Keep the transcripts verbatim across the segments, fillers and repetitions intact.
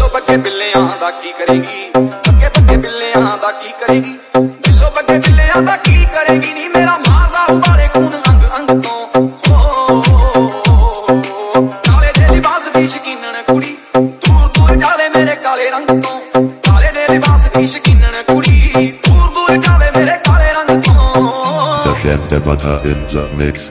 बिल्लो बग्गे बिल्लियां दा की करेगी, बग्गे बग्गे बिल्लियां दा की करेगी, बिल्लो बग्गे बिल्लियां दा की करेगी नी मेरा मारदा उबाले खून अंग अंग तो। काले दे लिबास दी शकीनन कुड़ी दूर दूर जावे मेरे काले रंग तो, काले दे लिबास दी शकीनन कुड़ी दूर दूर जावे मेरे काले रंग तो। Defender Butter in the mix.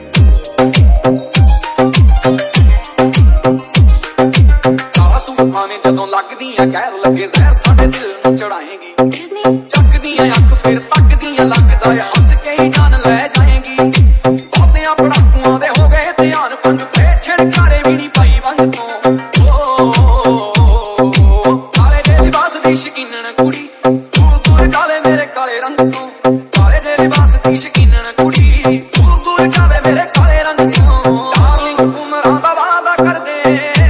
माने जदों लगदियां गैर लगे जहर साडे दिल नूं चढ़ाएगी, चकदियां अख फिर तकदियां लगदा है हंस के ही जान ले जाएगी। बहुतियां पड़ाकुआं दे हो गए ध्यान भंग पे छिड़कारे भी नहीं पाई वंग तो। काले दे लिबास दी शकीनन कुड़ी दूर दूर जावे मेरे काले रंग तो, काले दे लिबास दी शकीनन कुड़ी दूर दूर जावे मेरे काले रंग तो। डार्लिंग उमरां दा वादा कर दे,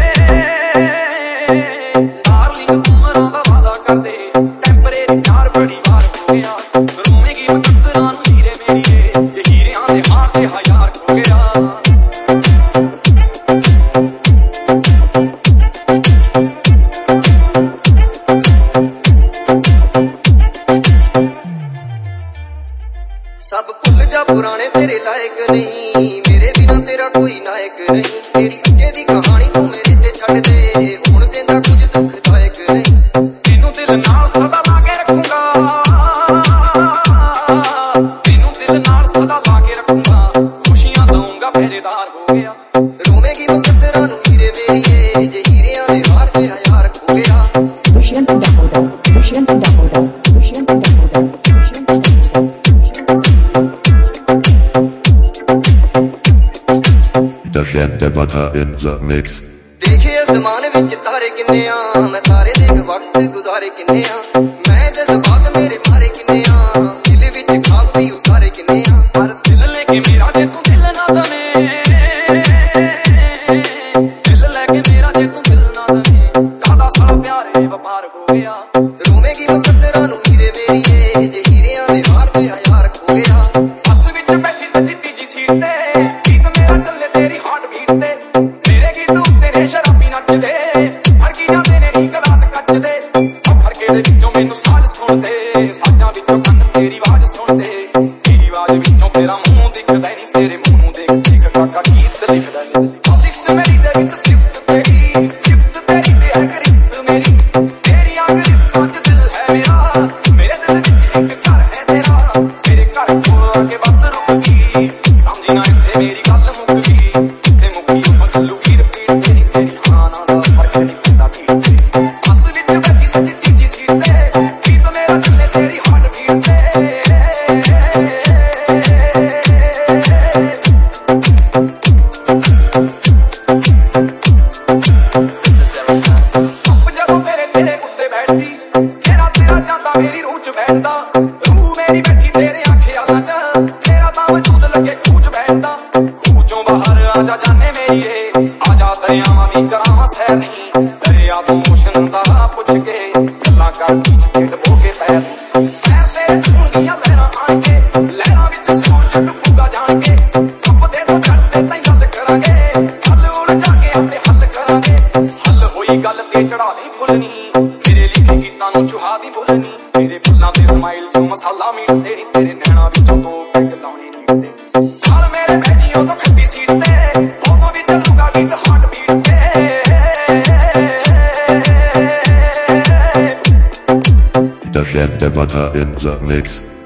टेंपरेरी प्यार बड़ी बार हो गया, रोवेगी मुकद्दरां नूं हीरे मेरिए जे हीरियां दे हार ते हजार खो गया। सब भुल जा पुराने तेरे लायक नहीं, मेरे बिना तेरा कोई नायक नहीं। तेरी अगे दी कहानी तू मेरे ते छड्ड दे, हुण देंदा कुछ दुखदायक नहीं। तेनू दिल नाल सदा ला के रखूंगा, तेनू दिल नाल सदा ला के रखूंगा, खुशियां दूंगा पहरेदार हो गया। रोवेगी मुकद्दरां नूं हीरे मेरिए जे हीरियां दे हार ते हजार खो गया। Dushyant Damodar, Dushyant Damodar, Dushyant Damodar, Dushyant Damodar. Defender Butter in the mix. देखे आसमान विच तारे किन्ने आ, मैं तारे देख वक्त गुजारे किन्ने आ, मैं जज्बात मेरे मारे किन्ने आ, दिल विच खाब भी उसारे किन्ने आ। पर दिल लेके मेरा जे तू दिल ना दने, दिल लेके मेरा जे तू दिल ना दने, कादा सारा प्यारे व्यापार हो गया। रोवेगी मुकद्दरां नूं हीरे मेरिए जे हीरियां दे हार ते हजार खो गया। बस विच बैठी सजी तीजी सीट ते गीत मेरा चले तेरी हार्ट बीट ते, मेरे गीत उत्ते ने शराबी नचदे फड़की जांदे ने नी गलास कचदे। फड़के दे विचों मैनू साज सुणदे, साजां विचों कन्न तेरी आवाज सुणदे, तेरी आवाज विचों तेरा मूंह दिखदा नी, तेरे मूंह नूं देख देख काका गीत लिखदा नी। लिखत मेरी दे विच सिफत तेरी, सिफत तेरी ते है गिरफ्त मेरी, तेरी आ गिरफ्तां च दिल है मेरा, मेरे दिल विच इक घर है तेरा, मेरे घर कोल आके बस रुक गई, समझी ना इत्थे मेरी गल मुक गई, इत्थे मुक्की ओ चलू गी रिपीट तेरी, तेरी हां ना दा फर्क नहीं पैंदा बीट ते। बस विच बैठी सजी तीजी सीट ते गीत मेरा चले तेरी हार्ट बीट ते। जदों मेरे तेरे उत्ते बैठदी, तेरा तेरा जांदा मेरी रूह च बैठदा, रूह मेरी बैठी तेरे ख्यालां च, तेरा तां वजूद लगे खूह च बैठदा। खूह चों बाहर आजा जाने मेरिए, आजा दरियावां दी करावां सैर नहीं, दरिया तों ओशन दा पुछ के गल्लां कर बीच के डबो के पैर पैर तेरे चुंगियां लहरां आण के, लहरां विच सूरज डुबूगा जाण के, डुबदे तो चढ़दे ताईं गल करांगे, गल उलझा के आपे हल करांगे। हल होई गल ते चढ़ा दी फुलनी, मेरे लिखे गीतां नूं चुहा दी बोलनी, मेरे फुल्लां ते स्माइल चों मसाला मीठ तेरी, तेरे नैणां विचों दो पैग लाउणे नीट ते। नाल मेरे बैठियों तो खड्डी सीट ते, उदों भी चलूगा गीत हार्ट बीट ते। Defender Butter in the mix.